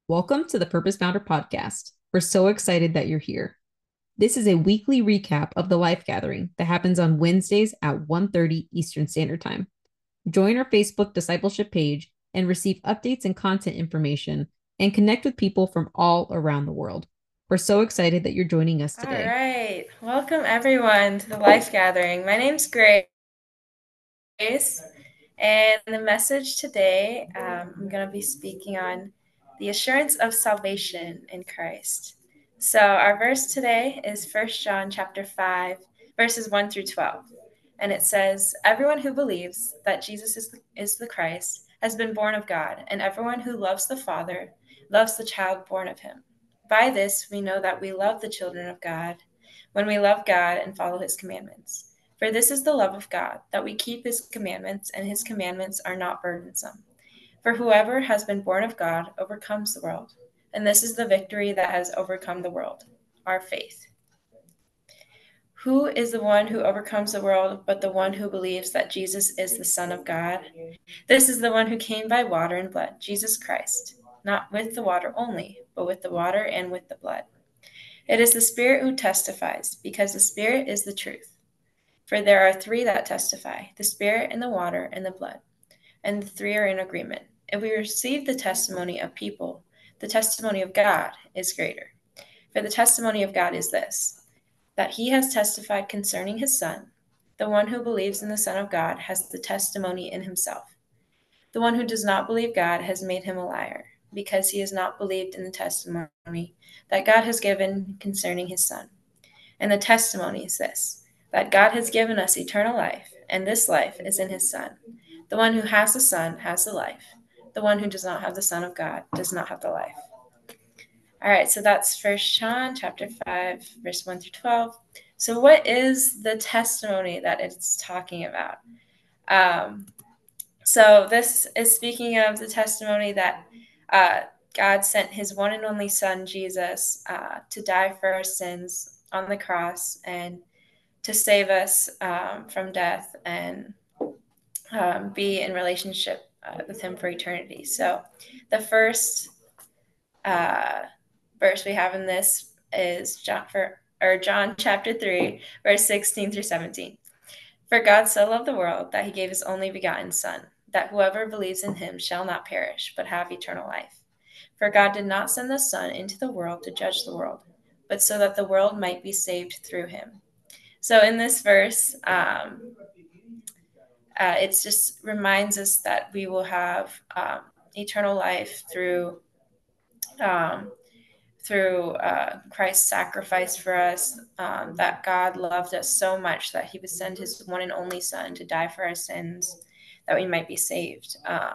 Welcome to the Purpose Founder podcast. We're so excited that you're here. This is a weekly recap of the Life Gathering that happens on Wednesdays at 1:30 Eastern Standard Time. Join our Facebook discipleship page and receive updates and content information and connect with people from all around the world. We're so excited that you're joining us All today. right. Welcome, everyone, to the Life Gathering. My name's Grace, and the message today, I'm going to be speaking on the assurance of salvation in Christ. So our verse today is 1 John chapter 5, verses 1 through 12. And it says, "Everyone who believes that Jesus is the Christ has been born of God, and everyone who loves the Father loves the child born of him. By this we know that we love the children of God, when we love God and follow his commandments. For this is the love of God, that we keep his commandments, and his commandments are not burdensome. For whoever has been born of God overcomes the world. And this is the victory that has overcome the world, our faith. Who is the one who overcomes the world but the one who believes that Jesus is the Son of God? This is the one who came by water and blood, Jesus Christ, not with the water only, but with the water and with the blood. It is the Spirit who testifies, because the Spirit is the truth. For there are three that testify, the Spirit and the water and the blood, and the three are in agreement. If we receive the testimony of people, the testimony of God is greater. For the testimony of God is this, that he has testified concerning his Son. The one who believes in the Son of God has the testimony in himself. The one who does not believe God has made him a liar, because he has not believed in the testimony that God has given concerning his Son. And the testimony is this, that God has given us eternal life, and this life is in his Son. The one who has the Son has the life. The one who does not have the Son of God does not have the life. All right, so that's 1 John chapter 5, verse 1 through 12. So what is the testimony that it's talking about? So this is speaking of the testimony that God sent his one and only Son, Jesus, to die for our sins on the cross and to save us from death and be in relationship with him for eternity. So the first verse we have in this is John chapter 3, verse 16 through 17. For God so loved the world that he gave his only begotten Son, that whoever believes in him shall not perish, but have eternal life. For God did not send the Son into the world to judge the world, but so that the world might be saved through him. So in this verse, it just reminds us that we will have eternal life um, through Christ's sacrifice for us, that God loved us so much that he would send his one and only Son to die for our sins, that we might be saved.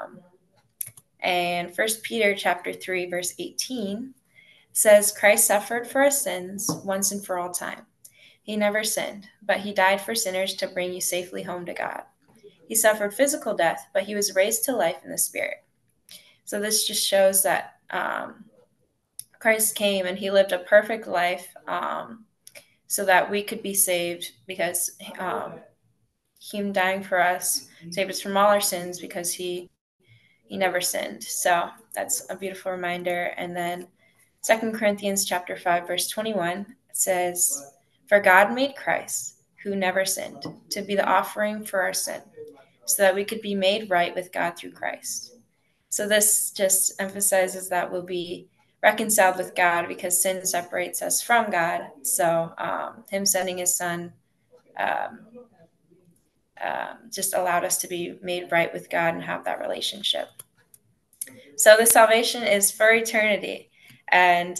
And 1 Peter chapter 3, verse 18 says, Christ suffered for our sins once and for all time. He never sinned, but he died for sinners to bring you safely home to God. He suffered physical death, but he was raised to life in the Spirit. So this just shows that Christ came and he lived a perfect life so that we could be saved, because him dying for us saved us from all our sins, because he never sinned. So that's a beautiful reminder. And then 2 Corinthians chapter 5, verse 21 says, For God made Christ, who never sinned, to be the offering for our sin, so that we could be made right with God through Christ. So this just emphasizes that we'll be reconciled with God, because sin separates us from God. So him sending his Son um, just allowed us to be made right with God and have that relationship. So the salvation is for eternity. And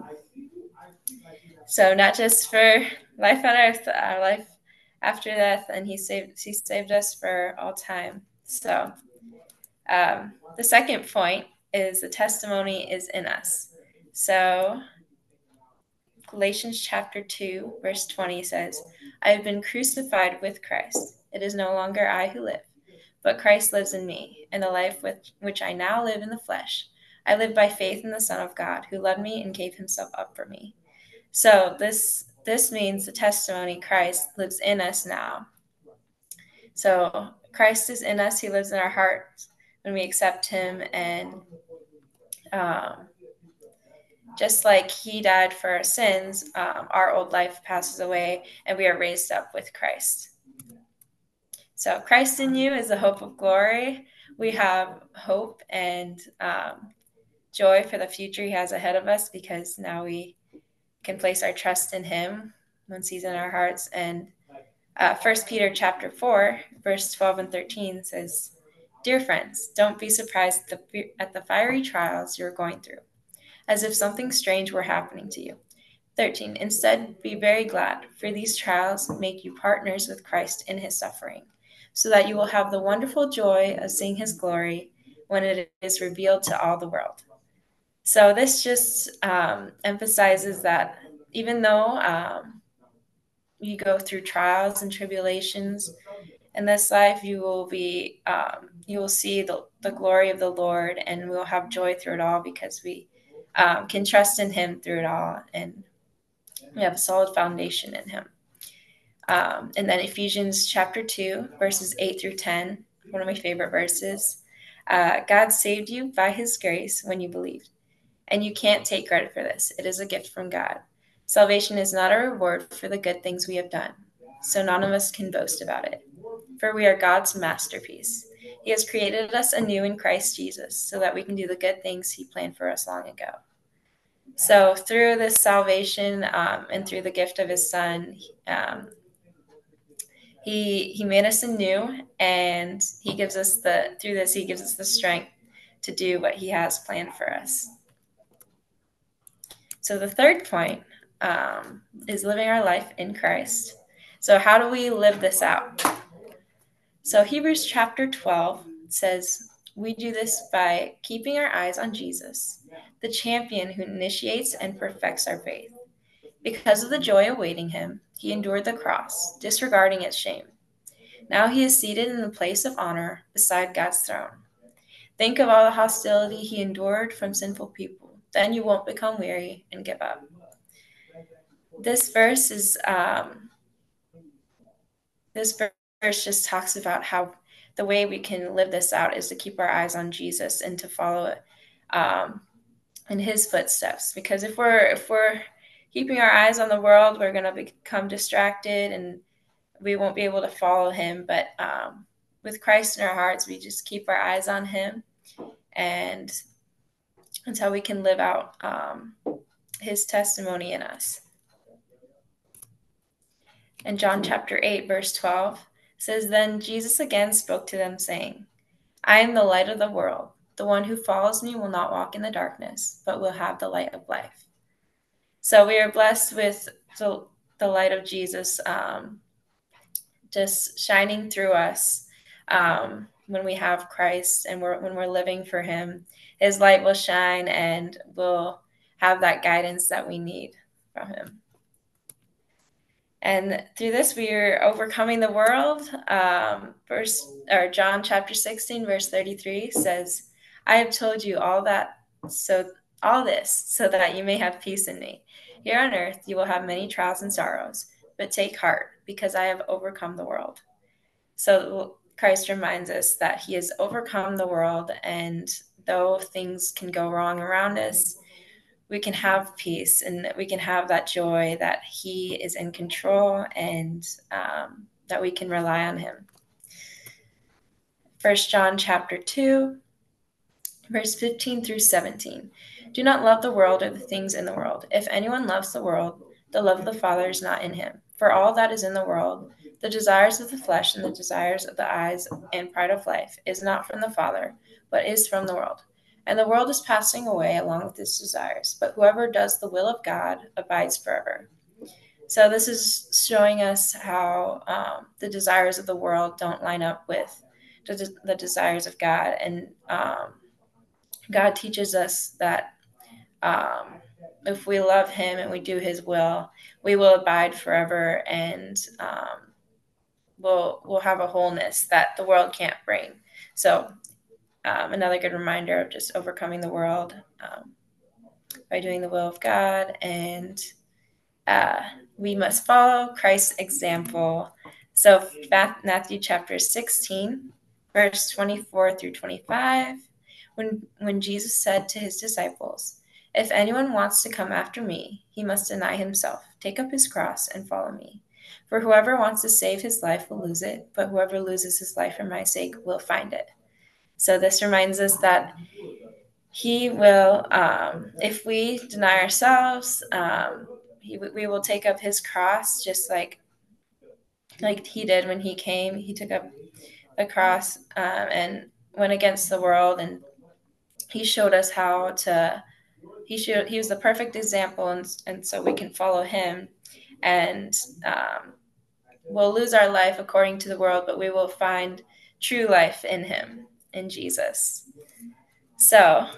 so not just for life on earth, our life after death, and he saved us for all time. So the second point is the testimony is in us. So Galatians chapter 2, verse 20 says, I have been crucified with Christ. It is no longer I who live, but Christ lives in me, and the life which I now live in the flesh, I live by faith in the Son of God, who loved me and gave himself up for me. So this means the testimony, Christ lives in us now. So Christ is in us. He lives in our hearts when we accept him, and Just like he died for our sins, our old life passes away and we are raised up with Christ. So Christ in you is the hope of glory. We have hope and joy for the future he has ahead of us, because now we can place our trust in him once he's in our hearts. And 1 Peter chapter 4, verse 12 and 13 says, "Dear friends, don't be surprised at the fiery trials you're going through, as if something strange were happening to you." 13. Instead, be very glad, for these trials make you partners with Christ in his suffering, so that you will have the wonderful joy of seeing his glory when it is revealed to all the world. So this just emphasizes that even though you go through trials and tribulations in this life, you will see the glory of the Lord, and we'll have joy through it all, because we can trust in him through it all, and we have a solid foundation in him. And then Ephesians chapter 2, verses 8 through 10, one of my favorite verses. God saved you by his grace when you believed, and you can't take credit for this. It is a gift from God. Salvation is not a reward for the good things we have done, so none of us can boast about it. For we are God's masterpiece. He has created us anew in Christ Jesus, so that we can do the good things he planned for us long ago. So through this salvation and through the gift of his son, he made us anew, and he gives us the strength to do what he has planned for us. So the third point is living our life in Christ. So how do we live this out? So Hebrews chapter 12 says, we do this by keeping our eyes on Jesus, the champion who initiates and perfects our faith. Because of the joy awaiting him, he endured the cross, disregarding its shame. Now he is seated in the place of honor beside God's throne. Think of all the hostility he endured from sinful people. Then you won't become weary and give up. This verse just talks about how the way we can live this out is to keep our eyes on Jesus and to follow in his footsteps. Because if we're keeping our eyes on the world, we're going to become distracted and we won't be able to follow him. But with Christ in our hearts, we just keep our eyes on him, and until we can live out his testimony in us. And John chapter 8, verse 12 says, Then Jesus again spoke to them, saying, I am the light of the world. The one who follows me will not walk in the darkness, but will have the light of life. So we are blessed with the light of Jesus just shining through us when we have Christ and when we're living for him. His light will shine and we'll have that guidance that we need from him. And through this, we are overcoming the world. John chapter 16, verse 33 says, I have told you all this so that you may have peace in me. Here on earth, you will have many trials and sorrows, but take heart, because I have overcome the world. So Christ reminds us that he has overcome the world, and though things can go wrong around us, we can have peace and we can have that joy that he is in control, and that we can rely on him. 1 John chapter 2, verse 15 through 17. Do not love the world or the things in the world. If anyone loves the world, the love of the Father is not in him. For all that is in the world, the desires of the flesh and the desires of the eyes and pride of life, is not from the Father, but is from the world. And the world is passing away along with its desires, but whoever does the will of God abides forever. So this is showing us how the desires of the world don't line up with the desires of God. And God teaches us that if we love him and we do his will, we will abide forever, and we'll have a wholeness that the world can't bring. So another good reminder of just overcoming the world by doing the will of God. And we must follow Christ's example. So Matthew chapter 16, verse 24 through 25, when Jesus said to his disciples, If anyone wants to come after me, he must deny himself, take up his cross, and follow me. For whoever wants to save his life will lose it, but whoever loses his life for my sake will find it. So this reminds us that he will, if we deny ourselves, we will take up his cross, just like he did when he came. He took up the cross and went against the world, and he showed us how to. He was the perfect example, and so we can follow him, and we'll lose our life according to the world, but we will find true life in him, in Jesus. So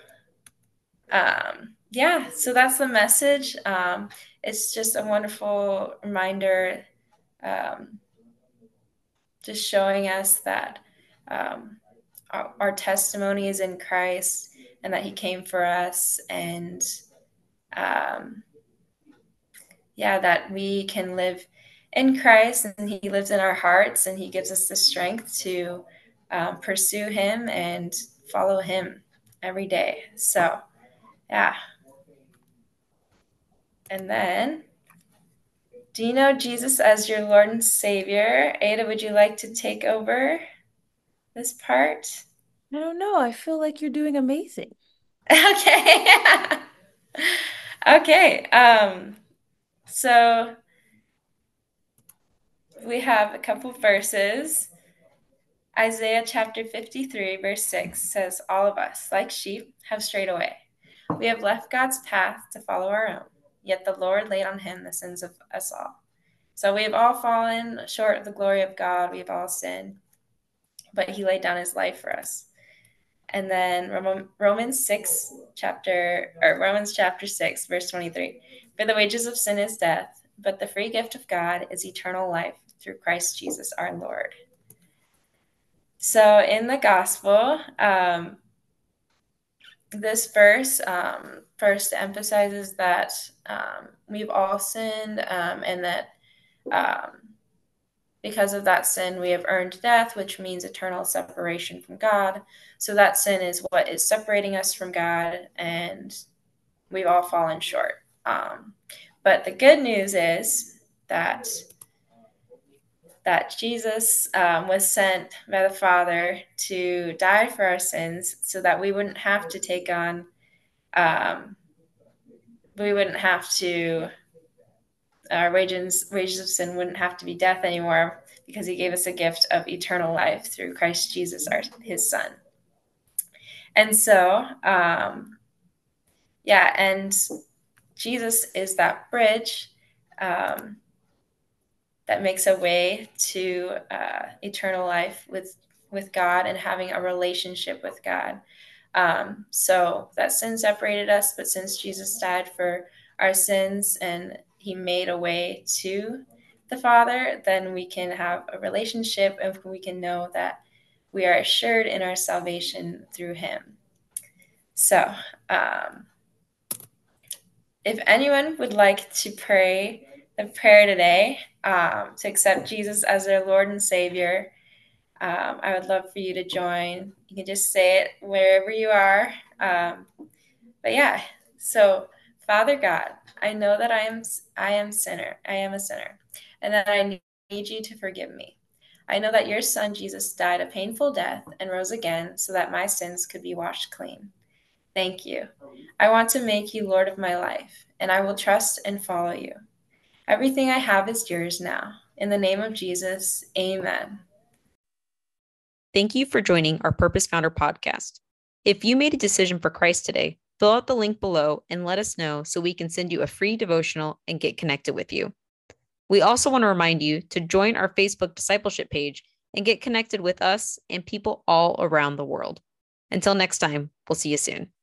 yeah, so that's the message. It's just a wonderful reminder, just showing us that our testimony is in Christ and that he came for us, and that we can live in Christ, and he lives in our hearts, and he gives us the strength to pursue him and follow him every day. So yeah. And then, do you know Jesus as your Lord and Savior? Ada, would you like to take over this part? I don't know. I feel like you're doing amazing. Okay. Okay. So we have a couple verses. Isaiah chapter 53, verse 6 says, all of us, like sheep, have strayed away. We have left God's path to follow our own, yet the Lord laid on him the sins of us all. So we have all fallen short of the glory of God. We have all sinned, but he laid down his life for us. And then Romans chapter 6, verse 23. For the wages of sin is death, but the free gift of God is eternal life through Christ Jesus our Lord. So in the gospel, this verse first emphasizes that we've all sinned, and that because of that sin, we have earned death, which means eternal separation from God. So that sin is what is separating us from God, and we've all fallen short. But the good news is that Jesus was sent by the Father to die for our sins, so that we wouldn't have to take on, our wages of sin wouldn't have to be death anymore, because he gave us a gift of eternal life through Christ Jesus, his son. And so, and Jesus is that bridge that makes a way to eternal life with God and having a relationship with God. So that sin separated us, but since Jesus died for our sins and he made a way to the Father, then we can have a relationship, and we can know that we are assured in our salvation through him. So if anyone would like to pray the prayer today, to accept Jesus as their Lord and Savior, I would love for you to join. You can just say it wherever you are. But yeah, so Father God, I know that I am a sinner, and that I need you to forgive me. I know that your son Jesus died a painful death and rose again so that my sins could be washed clean. Thank you. I want to make you Lord of my life, and I will trust and follow you. Everything I have is yours now. In the name of Jesus, amen. Thank you for joining our Purpose Founder podcast. If you made a decision for Christ today, fill out the link below and let us know so we can send you a free devotional and get connected with you. We also want to remind you to join our Facebook discipleship page and get connected with us and people all around the world. Until next time, we'll see you soon.